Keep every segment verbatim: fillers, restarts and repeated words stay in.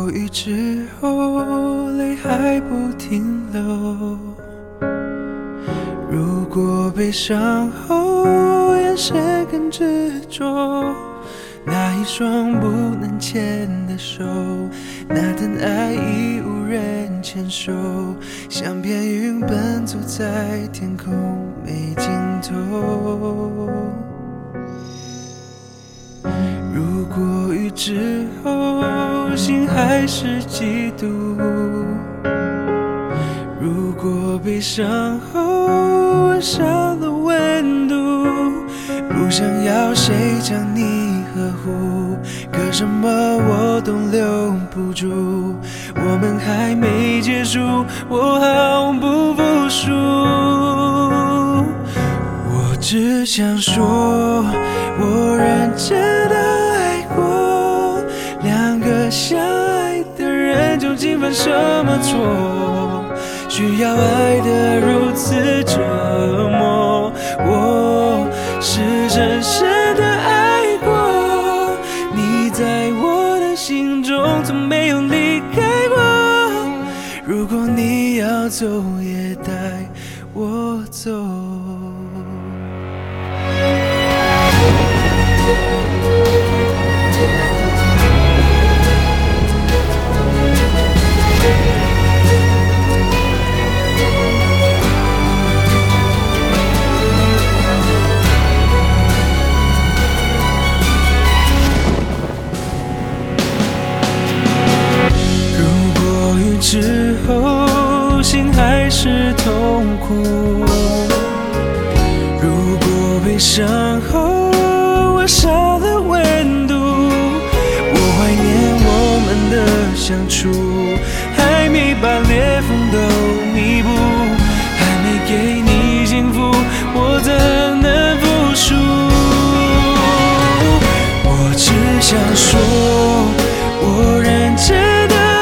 过雨之后，泪还不停流。如果悲伤后，眼神更执着。那一双不能牵的手，那段爱已无人牵手，像片云奔走在天空没尽头。如果雨之后，心还是嫉妒。如果悲伤后，温少了温度。不想要谁将你呵护，可什么我都留不住。我们还没结束，我毫不服输。我只想说，我认真的爱过。两个相爱的人究竟犯什么错，需要爱得如此折磨？我是真实的爱过，你在我的心中从没有离开过。如果你要走，也带我走。之后，心还是痛苦。如果悲伤后，我少了温度。我怀念我们的相处，还没把裂缝都弥补，还没给你幸福，我怎能服输？我只想说，我认真。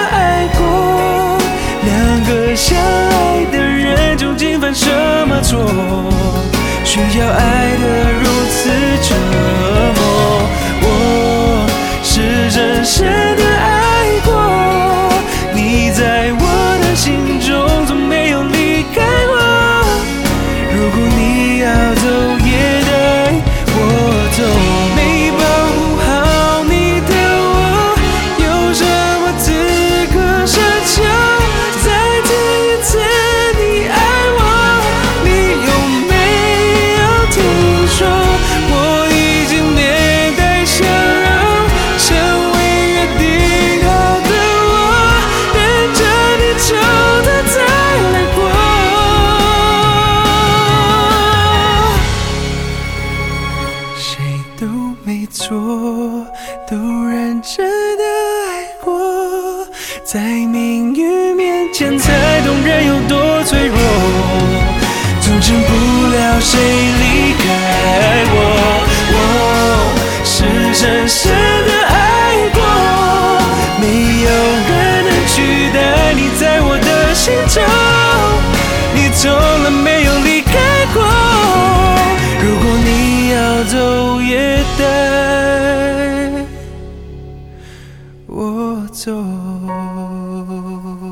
相爱的人究竟犯什么错，需要爱得如此折磨？我是真实的爱过，你在我的心中从没有离开过。如果你要走，也带我走。没保护好你的我，有什么资格奢求？没错，都认真的爱过，在命运面前才懂人有多脆弱，阻止不了谁离开我。我是真实的爱过，没有人能取代你在我的心中，你从来没有离开过。如果你要走，也带我走。